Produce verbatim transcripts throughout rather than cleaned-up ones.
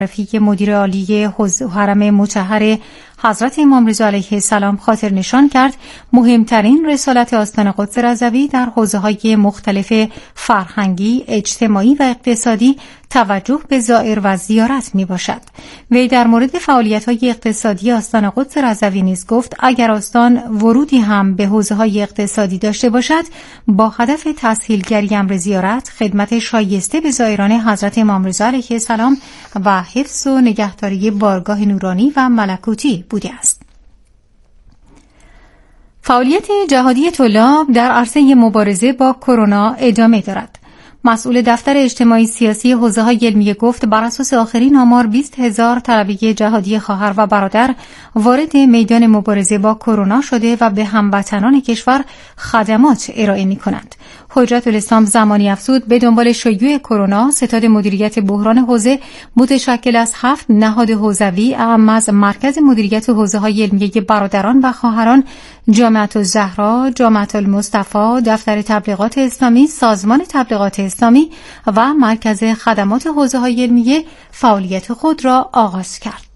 رفیق مدیر عالی حوزه حرم مطهر حضرت امام رضا علیه السلام خاطر نشان کرد مهمترین رسالت آستان قدس رضوی در حوزه‌های مختلف فرهنگی، اجتماعی و اقتصادی توجه به زائر و زیارت می باشد. وی در مورد فعالیت‌های اقتصادی آستان قدس رضوی نیز گفت اگر آستان ورودی هم به حوزه‌های اقتصادی داشته باشد با هدف تسهیلگری امر زیارت، خدمت شایسته به زائران حضرت امام رضا علیه السلام و حفظ و نگهداری بارگاه نورانی و ملکوتی بوده است. فعالیت جهادی طلاب در عرصه مبارزه با کرونا ادامه دارد. مسئول دفتر اجتماعی سیاسی حوزه‌های علمیه گفت بر اساس آخرین آمار بیست هزار طلبه جهادی خواهر و برادر وارد میدان مبارزه با کرونا شده و به هموطنان کشور خدمات ارائه می‌کنند. حجت الاسلام زمانی افزود به دنبال شیوع کرونا ستاد مدیریت بحران حوزه متشکل از هفت نهاد حوزوی اعم از مرکز مدیریت حوزه‌های علمیه برادران و خواهران، جامعه الزهرا، جامعه المصطفی، دفتر تبلیغات اسلامی، سازمان تبلیغات اسلامی و مرکز خدمات حوزه‌های علمیه فعالیت خود را آغاز کرد.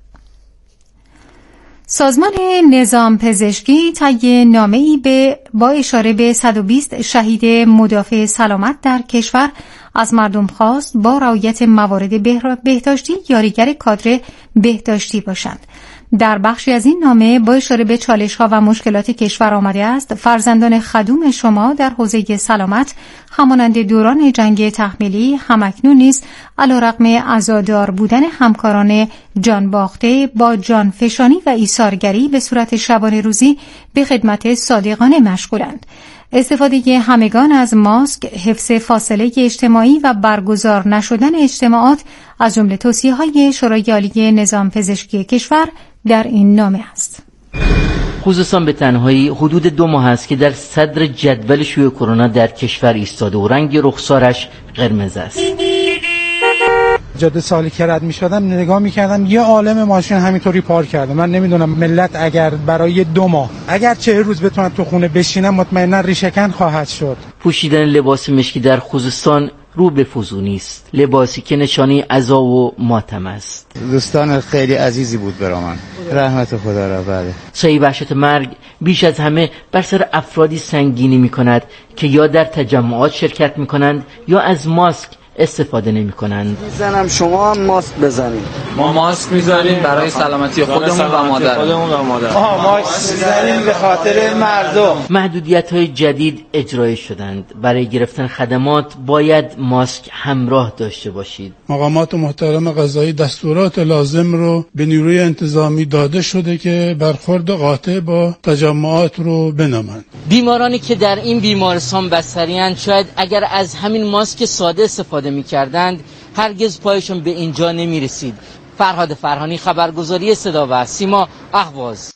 سازمان نظام پزشکی طی نامه‌ای به با اشاره به صد و بیست شهید مدافع سلامت در کشور از مردم خواست با رعایت موارد بهداشتی یاریگر کادر بهداشتی باشند. در بخشی از این نامه با اشاره به چالش‌ها و مشکلات کشور آمده است فرزندان خدوم شما در حوزه سلامت همانند دوران جنگ تحمیلی همکنون نیز علیرغم عزادار بودن همکاران جان باخته با جان فشانی و ایثارگری به صورت شبانه روزی به خدمت صادقانه مشغولند. استفاده همگان از ماسک، حفظ فاصله اجتماعی و برگزار نشدن اجتماعات از جمله توصیه‌های شورای عالی نظام پزشکی کشور در این نامه است. خصوصا به تنهایی حدود دو ماه است که در صدر جدول شیوع کرونا در کشور ایستاده و رنگ رخسارش قرمز است. جاده سالی که رد می شدم نگاه می کردم یه عالم ماشین همینطوری پارک کرده. من نمیدونم ملت اگر برای دو ماه اگر چه روز بتونن تو خونه بشینن مطمئنا ریشه‌کن خواهد شد. پوشیدن لباس مشکی در خوزستان رو به فزونی است، لباسی که نشانه عزا و ماتم است. دوستان خیلی عزیزی بود برای من، رحمت خدا را. بله سایه وحشت مرگ بیش از همه بر سر افرادی سنگینی می کند که یا در تجمعات شرکت می کنند یا از ماسک استفاده نمی کنند. میزنم شما هم ماسک بزنید. ما ماسک میذاریم برای سلامتی خودمون و مادرمون و مادر. آها ماسک میذاریم به خاطر مردم. محدودیت‌های جدید اجرای شدند. برای گرفتن خدمات باید ماسک همراه داشته باشید. مقامات محترم قضایی دستورات لازم رو به نیروی انتظامی داده شده که برخورد قاطع با تجمعات رو بنامند. بیمارانی که در این بیمارستان بستری‌اند شاید اگر از همین ماسک ساده استفاده می‌کردند هرگز پایشون به اینجا نمی‌رسید. فرهاد فرهانی، خبرگزاری صدا و سیما، اهواز.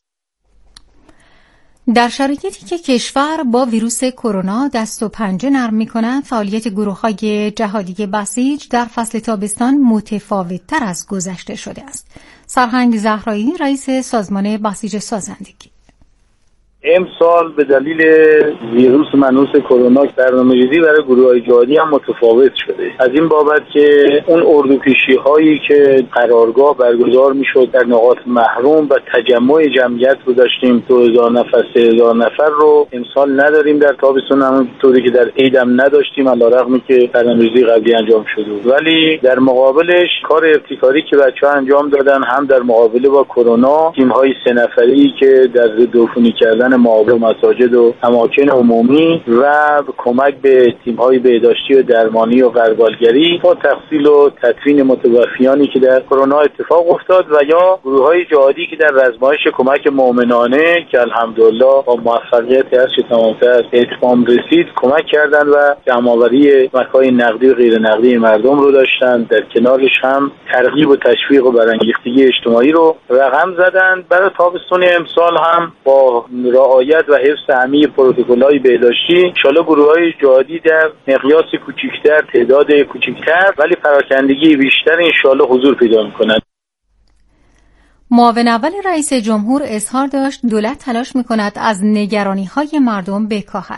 در شرایطی که کشور با ویروس کرونا دست و پنجه نرم می‌کند، فعالیت گروه‌های جهادی بسیج در فصل تابستان متفاوت‌تر از گذشته شده است. سرهنگ زهرایی، رئیس سازمان بسیج سازندگی: امسال به دلیل ویروس منحوس کرونا برنامه‌ریزی برای گروه‌های جهادی هم متفاوت شده. از این بابت که اون اردوپیشی هایی که قرارگاه برگزار میشد در نقاط محروم و تجمع جمعیت رو داشتیم دو هزار نفر سه هزار نفر رو امسال نداریم در تابستون، همونطوری که در عید هم نداشتیم علیرغم که برنامه‌ریزی قبلی انجام شده. ولی در مقابلش کار ابتکاری که بچه‌ها انجام دادن هم در مقابله با کرونا، تیم‌های سه نفری که در ضد عفونی کردن معابر مساجد و اماکن عمومی و کمک به تیم‌های بهداشتی و درمانی و غربالگری با تحصیل و تدفین متوفیانی که در کرونا اتفاق افتاد و یا گروه‌های جهادی که در رزمایش کمک مؤمنانه که الحمدلله با موفقیت هرچه تمام‌تر اتمام رسید کمک کردند و جمع‌آوری کمک‌های نقدی و غیر نقدی مردم رو داشتند. در کنارش هم ترغیب و تشویق و برانگیختگی اجتماعی رو رقم زدند. برای تابستون امسال هم با رعایت و حفظ همه پروتکل‌های بهداشتی ان شاءالله گروه‌های جهادی در مقیاس کوچکتر، تعداد کوچکتر ولی پراکندگی بیشتر ان شاءالله حضور پیدا می‌کنند. معاون اول رئیس جمهور اظهار داشت دولت تلاش می‌کند از نگرانی‌های مردم بکاهد.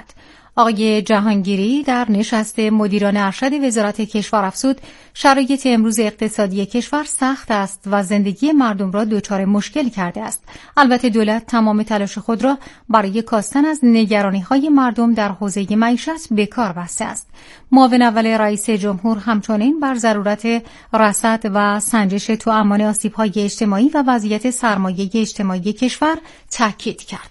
آقای جهانگیری در نشست مدیران ارشد وزارت کشور افزود شرایط امروز اقتصادی کشور سخت است و زندگی مردم را دچار مشکل کرده است. البته دولت تمام تلاش خود را برای کاستن از نگرانی‌های مردم در حوزه معیشت به کار بسته است. معاون اول رئیس جمهور همچنین بر ضرورت رصد و سنجش توامان آسیب‌های اجتماعی و وضعیت سرمایه اجتماعی کشور تاکید کرد.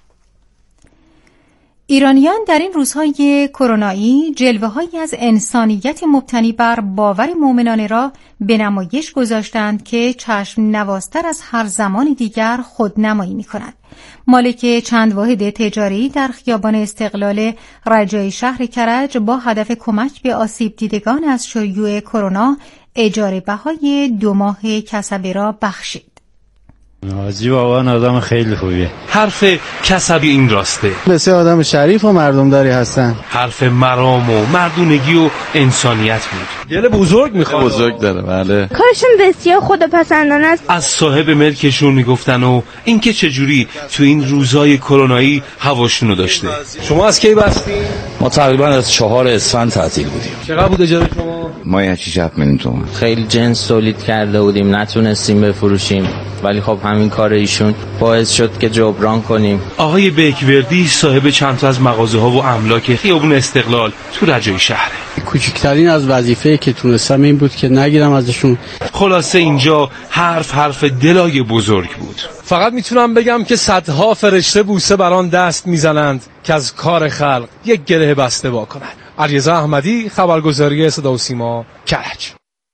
ایرانیان در این روزهای کرونایی جلوه‌هایی از انسانیت مبتنی بر باور مومنانه را به نمایش گذاشتند که چشم نوازتر از هر زمان دیگر خودنمایی می‌کند. مالک چند واحد تجاری در خیابان استقلال رجای شهر کرج با هدف کمک به آسیب دیدگان از شیوع کرونا اجاره بهای دو ماه کسبه را بخشید. حاجی بابا آدم خیلی خوبیه. حرف کسبی این راسته. بسیار آدم شریف و مردمداری هستن. حرف مرام و مردونگی و انسانیت بود. دل بزرگ میخواد. بزرگ داره بله. کارشون بسیار خداپسندانه است. از صاحب ملکشون میگفتن و اینکه چجوری تو این روزای کرونایی هواشونو داشته. شما از کی بستین؟ ما تقریبا از چهار اسفند تعطیل بودیم. چقدر بود اجاره شما؟ ما یه چیز هفت میلیون تومان. خیلی جنس تولید کرده بودیم، نتونستیم بفروشیم، ولی خب همین کار ایشون باعث شد که جبران کنیم. آقای بیکوردی صاحب چند تا از مغازه ها و املاک خیابون استقلال تو رجای شهره. کوچکترین از وظیفه که تونستم این بود که نگیرم ازشون. خلاصه اینجا حرف حرف دلای بزرگ بود. فقط میتونم بگم که صدها فرشته بوسه بران دست میزنند که از کار خلق یک گره بسته وا کنند. علیرضا احمدی، خبرگزاری صدا و سیما، کرج.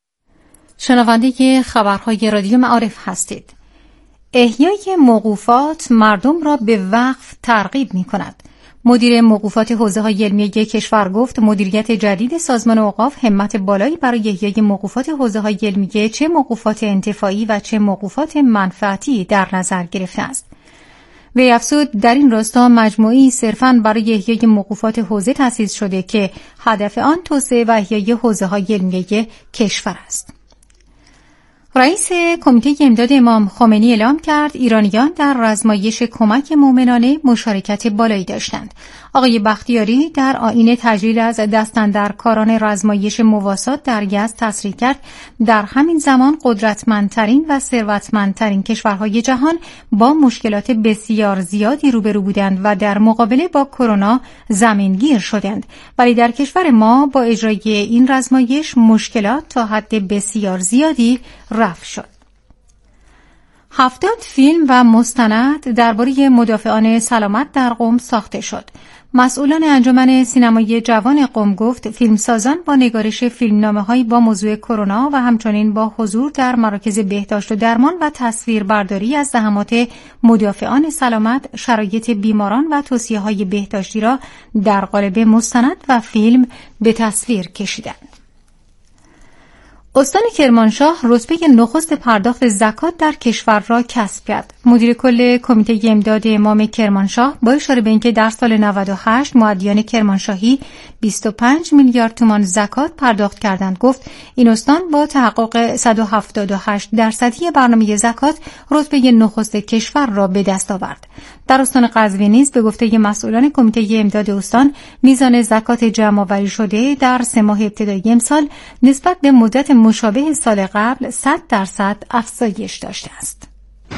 شنونده خبرهای رادیو معارف هستید. احیای موقوفات مردم را به وقف ترغیب می کند. مدیر موقوفات حوزه‌های علمی کشور گفت مدیریت جدید سازمان اوقاف همت بالایی برای احیای موقوفات حوزه‌های علمی چه موقوفات انتفاعی و چه موقوفات منفعتی در نظر گرفته است. وی افزود در این راستا مجموعی صرفاً برای احیای موقوفات حوزه تأسیس شده که هدف آن توسعه و احیای حوزه‌های علمی کشور است. رئیس کمیته امداد امام خمینی اعلام کرد ایرانیان در رزمایش کمک مومنانه مشارکت بالایی داشتند. آقای بختیاری در آیین تجلیل از دستاندرکاران رزمایش مواسات در یزد تصریح کرد در همین زمان قدرتمندترین و ثروتمندترین کشورهای جهان با مشکلات بسیار زیادی روبرو بودند و در مقابله با کرونا زمینگیر شدند، ولی در کشور ما با اجرای این رزمایش مشکلات تا حد بسیار زیادی رفع شد. هفتاد فیلم و مستند درباره مدافعان سلامت در قم ساخته شد. مسئولان انجمن سینمایی جوان قم گفت فیلمسازان با نگارش فیلمنامه‌هایی با موضوع کرونا و همچنین با حضور در مراکز بهداشت و درمان و تصویربرداری از زحمات مدافعان سلامت شرایط بیماران و توصیه‌های بهداشتی را در قالب مستند و فیلم به تصویر کشیدند. استان کرمانشاه رتبه نخست پرداخت زکات در کشور را کسب کرد. مدیر کل کمیته امداد امام کرمانشاه با اشاره به اینکه در سال نود و هشت مؤدیان کرمانشاهی بیست و پنج میلیارد تومان زکات پرداخت کردند گفت این استان با تحقق صد و هفتاد و هشت درصدی برنامه زکات رتبه نخست کشور را به دست آورد. در استان قزوین نیز به گفته مسئولان کمیته امداد استان میزان زکات جمع‌آوری شده در سه ماه ابتدایی امسال نسبت به مدت مشابه سال قبل صد درصد افزایش داشته است.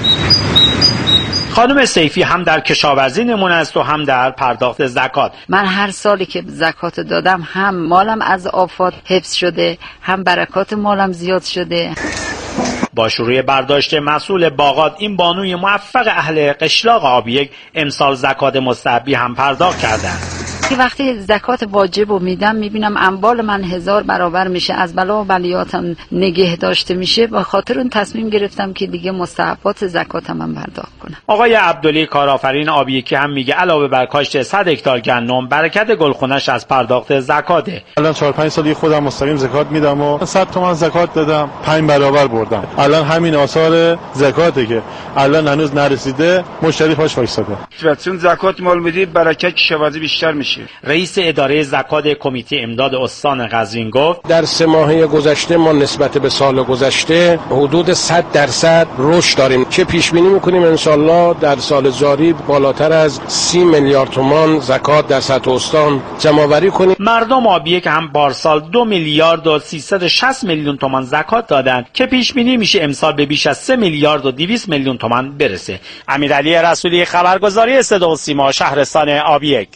خانم سیفی هم در کشاورزی نمونه است و هم در پرداخت زکات. من هر سالی که زکات دادم هم مالم از آفات حفظ شده، هم برکات مالم زیاد شده. با شروع برداشت محصول باغات این بانوی موفق اهل قشلاق آبیک امسال زکات مستحبی هم پرداخت کردند. که وقتی زکات واجب رو میدم میبینم اموال من هزار برابر میشه، از بلا و بلیاتم نگه داشته میشه، با خاطر اون تصمیم گرفتم که دیگه مستحبات زکاتم من پرداخت کنم. آقای عبدلی کارآفرین آبیکی هم میگه علاوه بر کاشت صد هکتار گندم برکت گلخونش از پرداخت زکاته. الان چهار پنج سالی خودم مستقیم زکات میدم و صد تومان زکات دادم، پنج برابر بردم. الان همین آثار زکاته که الان هنوز نرسیده، مشتری پاش وایساده. چون زکات مال میدی برکت کشاورزی بیشتر میشه. میشه. رئیس اداره زکات کمیته امداد استان قزوین گفت در سه ماهه گذشته ما نسبت به سال گذشته حدود صد درصد رشد داریم که پیش بینی میکنیم انشالله در سال جاری بالاتر از سی میلیارد تومان زکات در سطح استان جمع‌آوری کنیم. مردم آبیه که هم پارسال دو میلیارد و سیصد و شصت میلیون تومان زکات دادند که پیش بینی میشه امسال به بیش از سه میلیارد و دویست میلیون تومان برسه. امیرعلی رسولی، خبرگزاری صدا و سیما، شهرستان آبیک.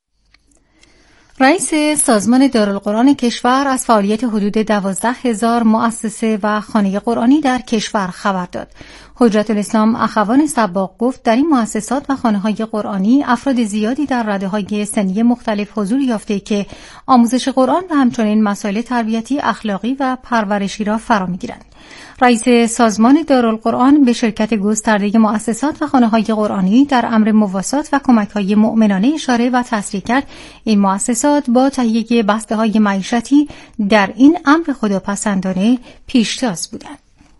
رئیس سازمان دارالقرآن کشور از فعالیت حدود دوازده هزار مؤسسه و خانه قرآنی در کشور خبر داد. حجت الاسلام اخوان سباق گفت در این مؤسسات و خانه‌های قرآنی افراد زیادی در رده‌های سنی مختلف حضور یافته که آموزش قرآن و همچنین مسائل تربیتی، اخلاقی و پرورشی را فرا می‌گیرند. رئیس سازمان دارالقرآن به شرکت گسترده مؤسسات و خانه‌های قرآنی در امر مواسات و کمک‌های مؤمنانه اشاره و تصریح کرد این مؤسسات با تهیه بسته‌های معیشتی در این امر خداپسندانه پیشتاز بودند.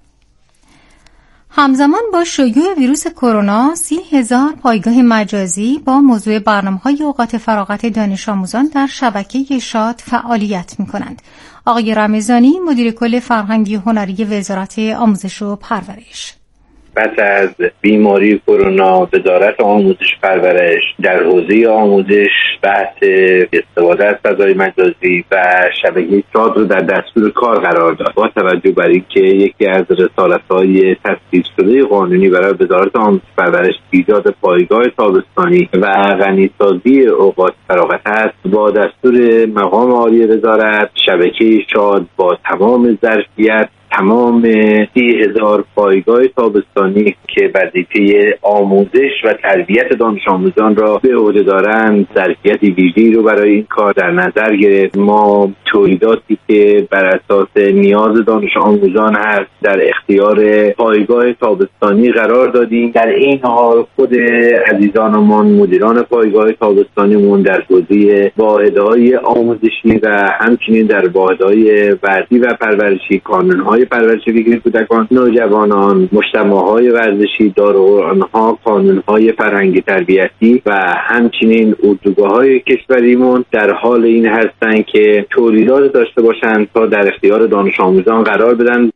همزمان با شیوع ویروس کرونا، سی هزار پایگاه مجازی با موضوع برنامه‌های اوقات فراغت دانش آموزان در شبکه شاد فعالیت می‌کنند. آقای رمضانی، مدیر کل فرهنگی هنری وزارت آموزش و پرورش: پس از بیماری کرونا وزارت آموزش پرورش در حوزه آموزش بحث استفاده از فضای مجازی و شبکه شاد رو در دستور کار قرار داد. با توجه بر اینکه یکی از رسالت‌های تصویب شده قانونی برای وزارت آموزش پرورش ایجاد پایگاه تابستانی و غنیسازی اوقات فراغت است، با دستور مقام عالی وزارت شبکه شاد با تمام ظرفیت تمام سی هزار پایگاه تابستانی که وظیفه آموزش و تربیت دانش آموزان را به عهده دارند ظرفیت ویژه‌ای رو برای این کار در نظر گرفت. ما تولیداتی که بر اساس نیاز دانش آموزان هست در اختیار پایگاه تابستانی قرار دادیم. در این حال خود عزیزانمان مدیران پایگاه تابستانیمون در حوزه واحدهای آموزشی و همچنین در واحدهای ورزشی و پرورشی، کانون‌های پرورش ویژه کودکان، نوجوانان، مجتمع‌های ورزشی، دارالقرآن‌ها، کانون‌های فرهنگی تربیتی و همچنین اردوگاه‌های کشوریمون در حال این هستند که تولیدات داشته باشند تا در اختیار دانش آموزان قرار بدن.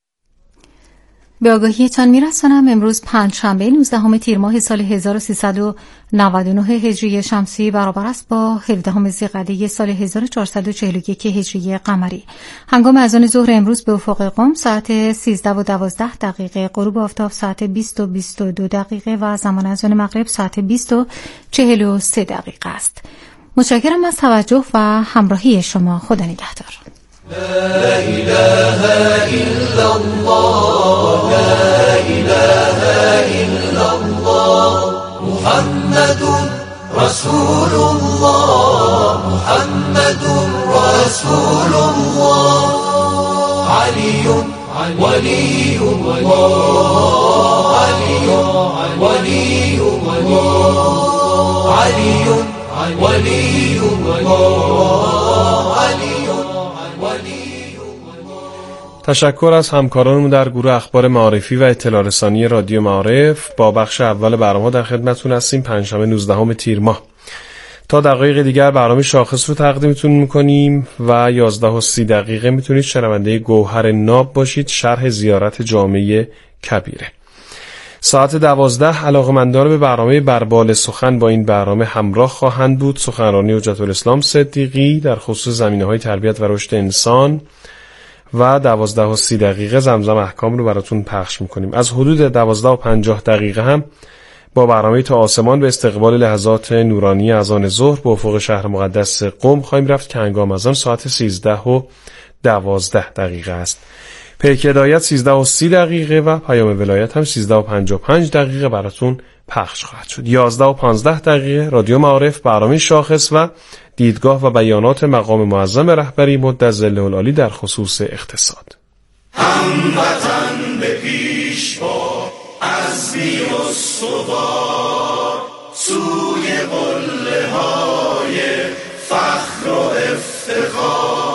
به آگاهیتان میرسانم امروز پنجشنبه نوزدهم تیر ماه سال هزار و سیصد و نود و نه هجری شمسی برابر است با هفدهم ذی‌قعده سال هزار و چهارصد و چهل و یک هجری قمری. هنگام اذان ظهر امروز به افق قم ساعت سیزده و دوازده دقیقه، غروب آفتاب ساعت بیست و بیست و دو دقیقه و زمان اذان مغرب ساعت بیست و چهل و سه دقیقه است. متشکرم از توجه و همراهی شما. خدا نگهدار. لا إله إلا الله لا إله إلا الله محمد رسول الله محمد رسول الله علي ولي الله علي ولي الله علي ولي الله علي. تشکر از همکارانمون در گروه اخبار معارفی و اطلاع رسانی رادیو معارف. با بخش اول برنامه در خدمتتون هستیم. پنجشنبه نوزدهم تیر ماه. تا دقایق دیگر برنامه شاخص رو تقدیمتون میکنیم و یازده و سی دقیقه میتونید شنونده گوهر ناب باشید، شرح زیارت جامعه کبیره. ساعت دوازده علاقه‌مندان به برنامه بربال سخن با این برنامه همراه خواهند بود. سخنرانی حجت الاسلام صدیقی در خصوص زمینه‌های تربیت و رشد انسان و دوازده و سی دقیقه زمزم احکام رو براتون پخش میکنیم. از حدود دوازده و پنجاه دقیقه هم با برنامه تا آسمان به استقبال لحظات نورانی اذان ظهر به افق شهر مقدس قم خواهیم رفت که هنگام اذان ساعت سیزده و دوازده دقیقه است. پیک هدایت سیزده و سی دقیقه و پیام ولایت هم سیزده و پنجاه و پنج دقیقه براتون پخش خواهد شد. یازده و پانزده دقیقه رادیو معارف، برنامه شاخص و دیدگاه و بیانات مقام معظم رهبری مد ظله العالی در خصوص اقتصاد. هموطن به پیش با عزمی استوار سوی قله های فخر و افتخار.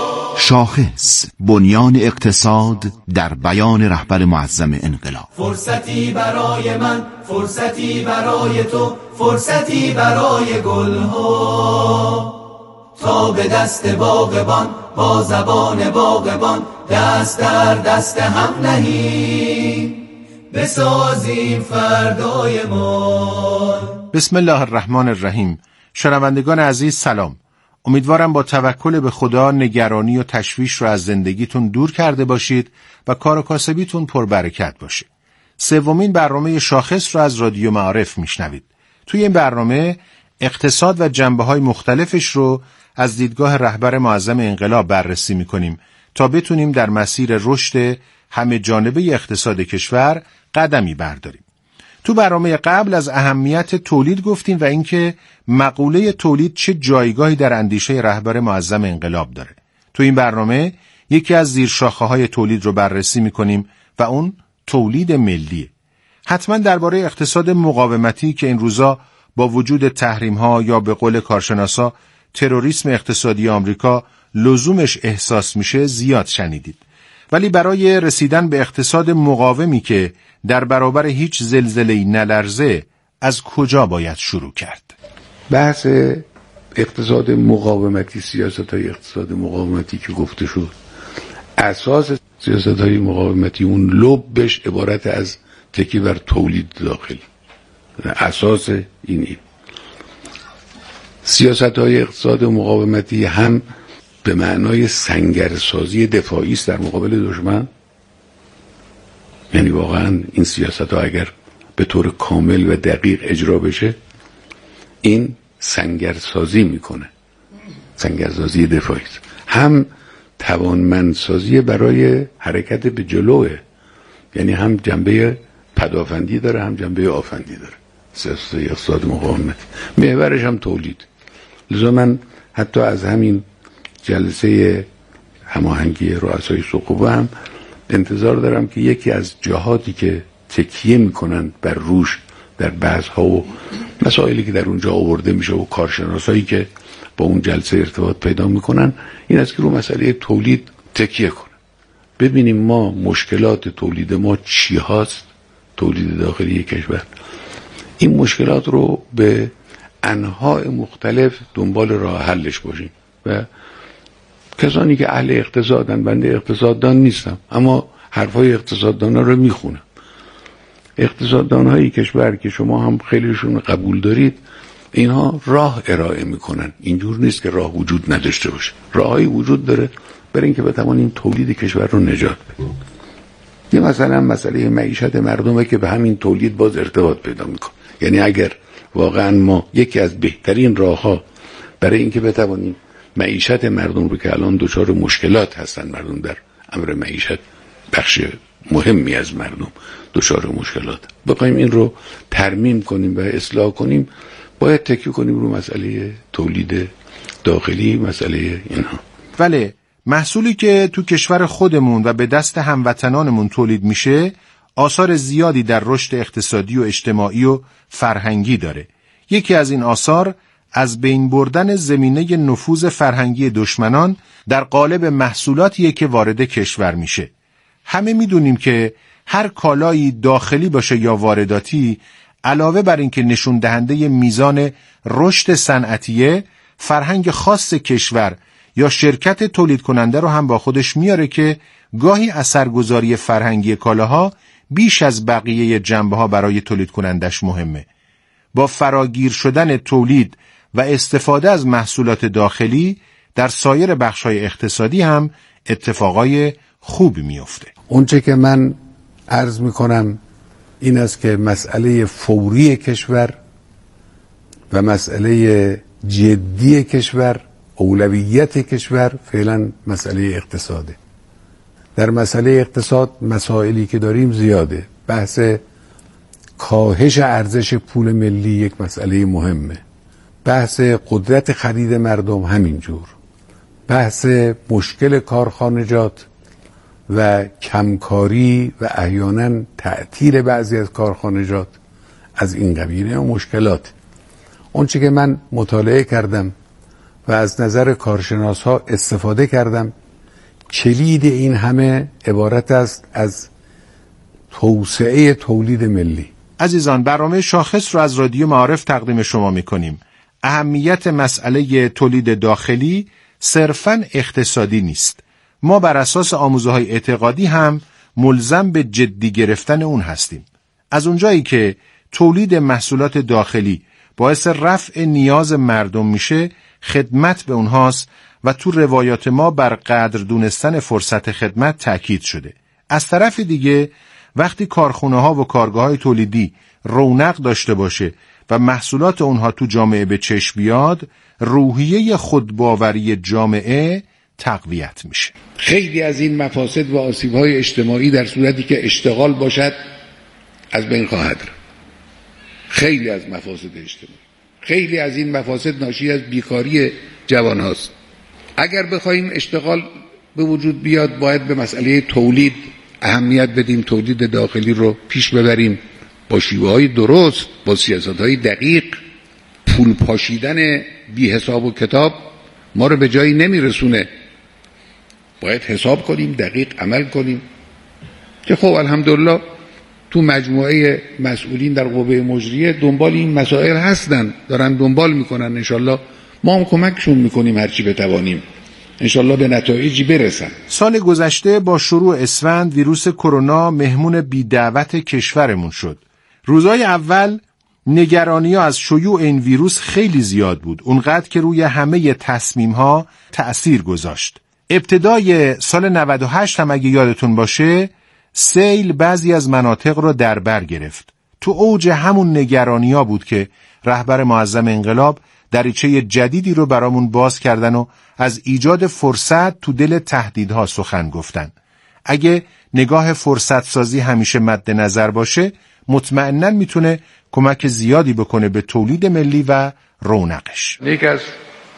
شاخص، بنیان اقتصاد در بیان رهبر معظم انقلاب. فرصتی برای من، فرصتی برای تو، فرصتی برای گلها، تا به دست باغبان با زبان باغبان دست در دست هم نهیم، بسازیم فردای ما. بسم الله الرحمن الرحیم. شنوندگان عزیز سلام. امیدوارم با توکل به خدا نگرانی و تشویش رو از زندگیتون دور کرده باشید و کار و کاسبیتون پربرکت باشه. سومین برنامه شاخص رو از رادیو معارف میشنوید. توی این برنامه اقتصاد و جنبه‌های مختلفش رو از دیدگاه رهبر معظم انقلاب بررسی میکنیم تا بتونیم در مسیر رشد همه جانبه اقتصاد کشور قدمی برداریم. تو برنامه قبل از اهمیت تولید گفتیم و اینکه مقوله تولید چه جایگاهی در اندیشه رهبر معظم انقلاب داره. تو این برنامه یکی از زیرشاخه‌های تولید رو بررسی می‌کنیم و اون تولید ملیه. حتما درباره اقتصاد مقاومتی که این روزا با وجود تحریم‌ها یا به قول کارشناسا تروریسم اقتصادی آمریکا لزومش احساس میشه زیاد شنیدید. ولی برای رسیدن به اقتصاد مقاومی که در برابر هیچ زلزله‌ای نلرزه از کجا باید شروع کرد؟ بحث اقتصاد مقاومتی، سیاست‌های اقتصاد مقاومتی که گفته شد، اساس سیاست‌های مقاومتی اون لبش عبارت از تکی بر تولید داخلی. اساس این این سیاست‌های اقتصاد مقاومتی هم به معنای سنگرسازی دفاعی است در مقابل دشمن. یعنی واقعا این سیاست ها اگر به طور کامل و دقیق اجرا بشه این سنگرسازی میکنه، سنگرسازی دفاعی است. هم توانمندسازی برای حرکت به جلوه، یعنی هم جنبه پدافندی داره هم جنبه آفندی داره سیاست اقتصاد مقاومتی. محورش هم تولید. لذا من حتی از همین جلسه هماهنگی رؤسای ثقوبه هم انتظار دارم که یکی از جهاتی که تکیه میکنن بر روش در بحث ها و مسائلی که در اونجا آورده میشه و کارشناسایی که با اون جلسه ارتباط پیدا میکنن این است که رو مسئله تولید تکیه کنه. ببینیم ما مشکلات تولید ما چی هاست، تولید داخلی کشور. این مشکلات رو به انواع مختلف دنبال راه حلش باشیم و کسانی که اهل اقتصادن، بنده اقتصاددان نیستم اما حرفای اقتصاددانا رو میخونم. اقتصاددانهای کشور که شما هم خیلیشون قبول دارید اینها راه ارائه میکنن. اینجور نیست که راه وجود نداشته باشه، راهی وجود داره برای اینکه بتوانیم تولید کشور رو نجات بدیم. یه مثلا مسئله معیشت مردمه که به همین تولید باز ارتباط پیدا میکنه. یعنی اگر واقعا ما یکی از بهترین راهها برای اینکه بتوانیم معیشت مردم رو که الان دچار مشکلات هستن، مردم در امر معیشت بخش مهمی از مردم دچار مشکلات، بخوایم این رو ترمیم کنیم و اصلاح کنیم باید تکیه کنیم رو مسئله تولید داخلی، مسئله اینها. ولی محصولی که تو کشور خودمون و به دست هموطنانمون تولید میشه آثار زیادی در رشد اقتصادی و اجتماعی و فرهنگی داره. یکی از این آثار از بین بردن زمینه نفوذ فرهنگی دشمنان در قالب محصولاتیه که وارد کشور میشه. همه میدونیم که هر کالایی داخلی باشه یا وارداتی، علاوه بر این که نشون دهنده میزان رشد صنعتیه، فرهنگ خاص کشور یا شرکت تولید کننده رو هم با خودش میاره که گاهی اثرگذاری فرهنگی کالاها بیش از بقیه جنبه‌ها برای تولید کنندش مهمه. با فراگیر شدن تولید و استفاده از محصولات داخلی در سایر بخش‌های اقتصادی هم اتفاقای خوبی میفته. اونچه که من عرض میکنم این است که مسئله فوری کشور و مسئله جدی کشور، اولویت کشور فعلا مسئله اقتصاده. در مسئله اقتصاد مسائلی که داریم زیاده. بحث کاهش ارزش پول ملی یک مسئله مهمه. بحث قدرت خرید مردم همینجور. بحث مشکل کارخانجات و کمکاری و احیانا تعطیل بعضی از کارخانجات از این قبیله و مشکلات. اونچه که من مطالعه کردم و از نظر کارشناس ها استفاده کردم کلید این همه عبارت است از توسعه تولید ملی. عزیزان، برنامه شاخص رو از رادیو معارف تقدیم شما میکنیم. اهمیت مسئله تولید داخلی صرفاً اقتصادی نیست. ما بر اساس آموزه‌های اعتقادی هم ملزم به جدی گرفتن اون هستیم. از اونجایی که تولید محصولات داخلی باعث رفع نیاز مردم میشه، خدمت به اونهاست و تو روایات ما بر قدر دونستن فرصت خدمت تأکید شده. از طرف دیگه وقتی کارخونه ها و کارگاه های تولیدی رونق داشته باشه و محصولات اونها تو جامعه به چشم بیاد، روحیه خودباوری جامعه تقویت میشه. خیلی از این مفاسد و آسیب‌های اجتماعی در صورتی که اشتغال باشد از بین خواهد رفت. خیلی از مفاسد اجتماعی، خیلی از این مفاسد ناشی از بیکاری جوان هاست. اگر بخوایم اشتغال به وجود بیاد، باید به مسئله تولید اهمیت بدیم، تولید داخلی رو پیش ببریم با شیوه‌های درست، با سیاست‌های دقیق. پول پاشیدن بی حساب و کتاب ما رو به جایی نمیرسونه. باید حساب کنیم، دقیق عمل کنیم که خب الحمدلله تو مجموعه مسئولین در قوه مجریه دنبال این مسائل هستن، دارن دنبال میکنن. انشالله ما هم کمکشون میکنیم هرچی بتوانیم، انشالله به نتایجی برسن. سال گذشته با شروع اسفند ویروس کرونا مهمون بی دعوت کشورمون شد. روزهای اول نگرانی‌ها از شیوع این ویروس خیلی زیاد بود، اونقدر که روی همه تصمیم‌ها تأثیر گذاشت. ابتدای سال نود و هشت هم اگه یادتون باشه، سیل بعضی از مناطق رو در بر گرفت. تو اوج همون نگرانی‌ها بود که رهبر معظم انقلاب دریچه جدیدی رو برامون باز کردن و از ایجاد فرصت تو دل تهدیدها سخن گفتن. اگه نگاه فرصت سازی همیشه مد نظر باشه، مطمئناً میتونه کمک زیادی بکنه به تولید ملی و رونقش. یکی از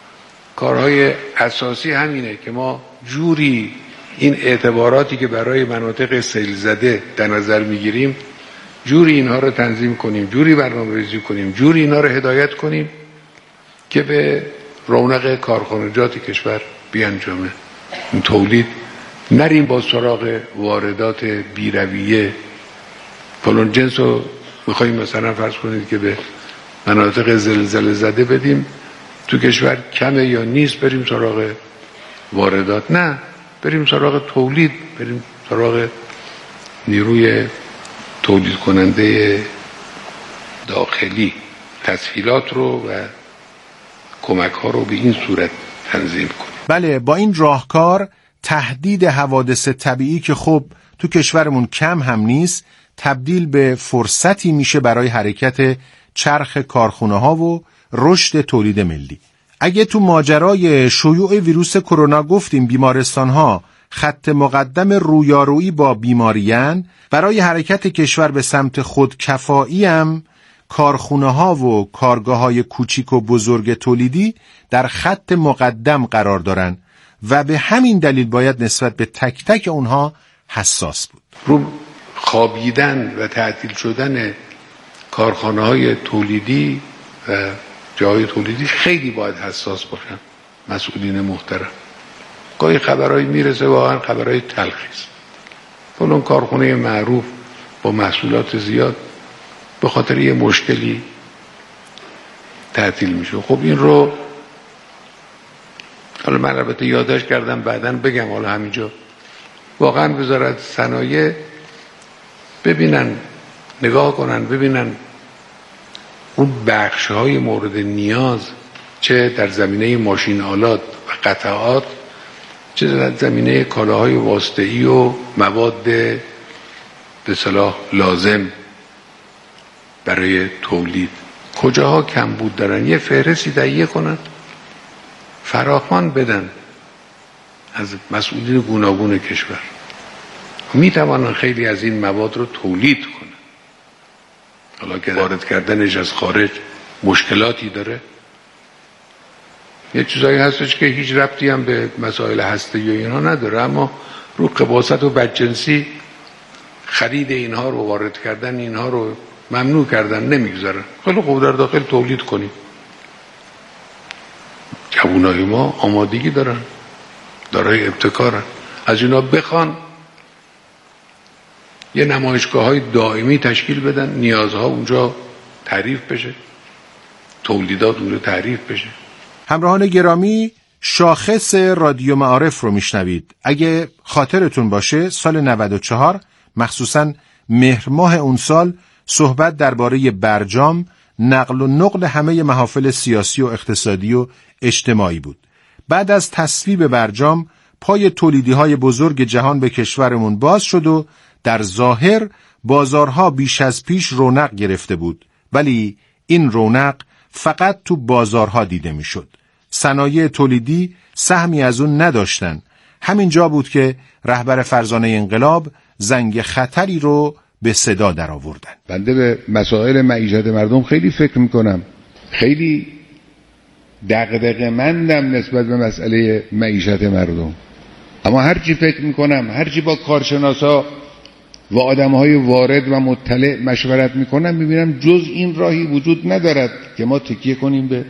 کارهای اساسی همینه که ما جوری این اعتباراتی که برای مناطق سیل زده در نظر میگیریم، جوری اینها رو تنظیم کنیم، جوری برنامه‌ریزی کنیم، جوری اینها رو هدایت کنیم که به رونق کارخانجات کشور بیانجامه. این تولید نریم با سراغ واردات بی‌رویه. فلان جنس رو میخواییم مثلا فرض کنید که به مناطق زلزله زده بدیم، تو کشور کمه یا نیست، بریم سراغ واردات. نه، بریم سراغ تولید، بریم سراغ نیروی تولید کننده داخلی. تسهیلات رو و کمک ها رو به این صورت تنظیم کنیم. بله، با این راهکار تهدید حوادث طبیعی که خب تو کشورمون کم هم نیست، تبدیل به فرصتی میشه برای حرکت چرخ کارخونه ها و رشد تولید ملی. اگه تو ماجرای شیوع ویروس کرونا گفتیم بیمارستان ها خط مقدم رویارویی با بیماریان، برای حرکت کشور به سمت خودکفایی هم کارخونه ها و کارگاه های کوچیک و بزرگ تولیدی در خط مقدم قرار دارن و به همین دلیل باید نسبت به تک تک اونها حساس بود. رو خوابیدن و تعطیل شدن کارخانه های تولیدی و جای تولیدی خیلی باید حساس باشن مسئولین محترم. گاهی خبرهایی میرسه واقعا خبرهای تلخیست. فلان کارخانه معروف با محصولات زیاد به خاطر یه مشکلی تعطیل میشه. خب این رو حالا من البته یادداشت کردم بعداً بگم، حالا همینجا واقعا وزارت صنایع ببینن، نگاه کنن، ببینن اون بخش‌های مورد نیاز، چه در زمینه ماشین آلات و قطعات، چه در زمینه کالاهای واسطه‌ای و مواد به اصطلاح لازم برای تولید، کجاها کمبود دارن، یه فهرستی تهیه کنن، فراخوان بدن از مسئولین گوناگون کشور. می توانن خیلی از این مواد رو تولید کنن. حالا که وارد کردنش از خارج مشکلاتی داره، یه چیزایی هستش که هیچ ربطی هم به مسائل هسته یا اینها نداره، اما رو قباست و بدجنسی خرید اینها رو، وارد کردن اینها رو ممنوع کردن، نمیگذارن. خیلی خوب در داخل تولید کنیم. جوانای ما آمادگی دارن، دارای ابتکارن. از اینا بخوان، یه نمایشگاه های دائمی تشکیل بدن، نیازها اونجا تعریف بشه، تولیدات اونجا تعریف بشه. همراهان گرامی، شاخص رادیو معارف رو میشنوید. اگه خاطرتون باشه سال نود و چهار، مخصوصاً مهر ماه اون سال، صحبت درباره برجام، نقل و نقل همه محافل سیاسی و اقتصادی و اجتماعی بود. بعد از تصویب برجام، پای تولیدی‌های بزرگ جهان به کشورمون باز شد و در ظاهر بازارها بیش از پیش رونق گرفته بود، ولی این رونق فقط تو بازارها دیده میشد. صنایع تولیدی سهمی از اون نداشتن. همین جا بود که رهبر فرزانه انقلاب زنگ خطری رو به صدا در آوردن. بنده به مسائل معیشت مردم خیلی فکر میکنم، خیلی دغدغه مندم نسبت به مسئله معیشت مردم، اما هرچی فکر میکنم، هرچی با کارشناسا و آدمهای وارد و مطلع مشورت میکنم، میبینم جز این راهی وجود ندارد که ما تکیه کنیم به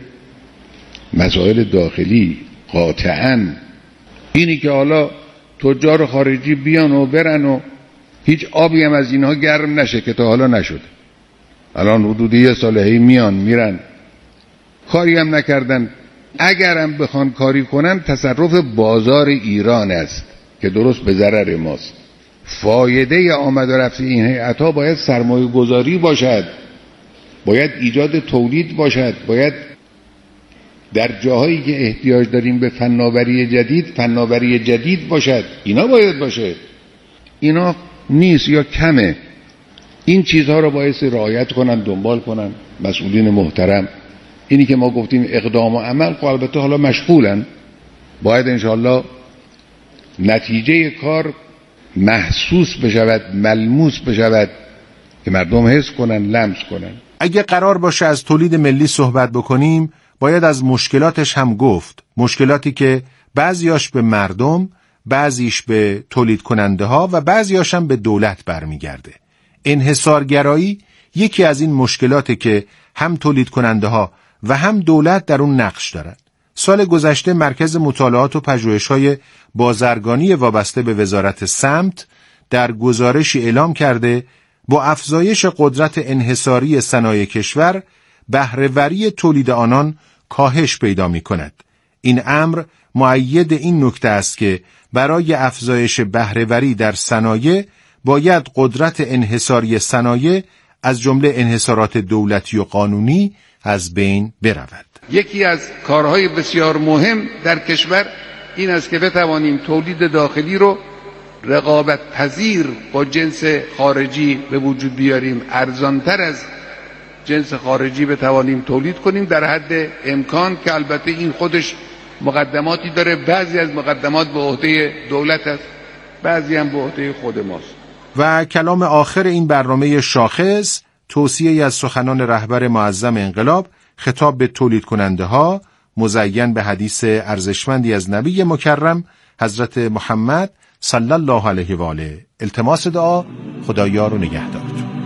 مسائل داخلی. قاطعاً اینی که حالا تجار خارجی بیان و برن و هیچ آبی هم از اینها گرم نشه که تا حالا نشد. الان حدود یه ساله هی میان میرن، کاری هم نکردن. اگرم بخوان کاری کنن، تصرف بازار ایران است که درست به ضرر ماست. فایده آمد و رفت این هیئت‌ها باید سرمایه گذاری باشد، باید ایجاد تولید باشد، باید در جاهایی که احتیاج داریم به فناوری جدید، فناوری جدید باشد. اینا باید باشه. اینا نیست یا کمه. این چیزها رو باید رعایت کنن، دنبال کنن مسئولین محترم. اینی که ما گفتیم اقدام و عمل، خب البته حالا مشغولن، باید انشاءالله نتیجه کار محسوس بشود، ملموس بشود که مردم حس کنن، لمس کنن. اگه قرار باشه از تولید ملی صحبت بکنیم، باید از مشکلاتش هم گفت. مشکلاتی که بعضیاش به مردم، بعضیش به تولید کننده ها و بعضیاش هم به دولت برمیگرده. انحصارگرایی یکی از این مشکلاتی که هم تولید کننده ها و هم دولت در اون نقش دارن. سال گذشته مرکز مطالعات و پژوهش‌های بازرگانی وابسته به وزارت سمت در گزارشی اعلام کرده با افزایش قدرت انحصاری صنایع کشور، بهره‌وری تولید آنان کاهش پیدا می‌کند. این امر مؤید این نکته است که برای افزایش بهره‌وری در صنایع باید قدرت انحصاری صنایع از جمله انحصارات دولتی و قانونی از بین برود. یکی از کارهای بسیار مهم در کشور این است که بتوانیم تولید داخلی رو رقابت پذیر با جنس خارجی به وجود بیاریم، ارزانتر از جنس خارجی بتوانیم تولید کنیم در حد امکان، که البته این خودش مقدماتی داره. بعضی از مقدمات به عهده دولت است، بعضی هم به عهده خود ماست. و کلام آخر این برنامه شاخص، توصیه از سخنان رهبر معظم انقلاب خطاب به تولید کننده ها، مزین به حدیث ارزشمندی از نبی مکرم حضرت محمد صلی الله علیه و آله. التماس دعا، خدایار و نگهدار.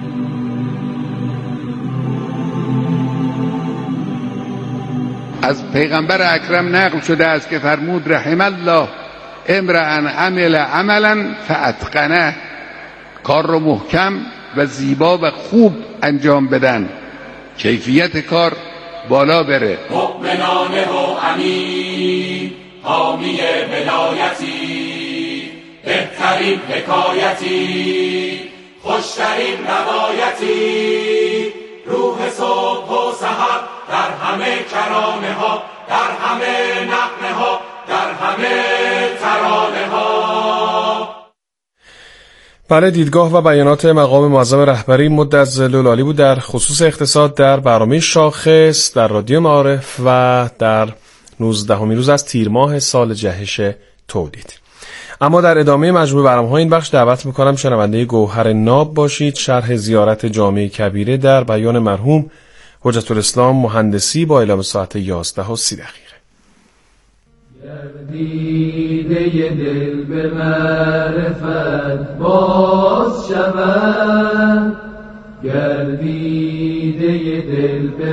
از پیغمبر اکرم نقل شده است که فرمود رحم الله امرأ عمل عملا فاتقنه. کار رو محکم و زیبا و خوب انجام بدن، کیفیت کار بالا بره. مؤمنانه و امین، حامی ولایتی، بهترین حکایتی، خوشترین روایتی، روح صبح و سحر در همه کرانه ها، در همه نغمه ها، در همه ترانه ها. بله، دیدگاه و بیانات مقام معظم رهبری مدت ظلالعالی بود در خصوص اقتصاد در برنامه شاخص در رادیو معارف و در نوزدهمین روز از تیر ماه سال جهش تولید. اما در ادامه مجموع برنامه‌ها این بخش دعوت می‌کنم شنونده گوهر ناب باشید. شرح زیارت جامع کبیره در بیان مرحوم حجت الاسلام مهندسی با اعلام ساعت یازده و سی دقیقه. گردیده دل به معرفت باز شود، گردیده دل به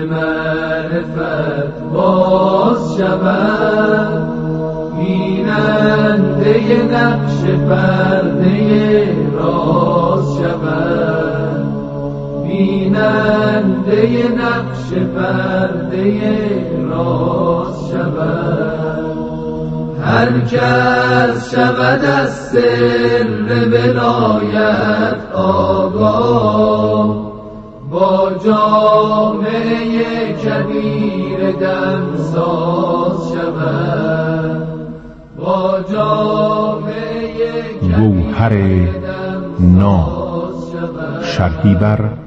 معرفت باز شود، بیننده بیننده نقش پرده راز شود، بیننده نقش پرده راز شود. هر کس شود از سر ولایت آگاه، با جامعه کبیر دمساز شود، با جامعه گوهر ناب شرحی بر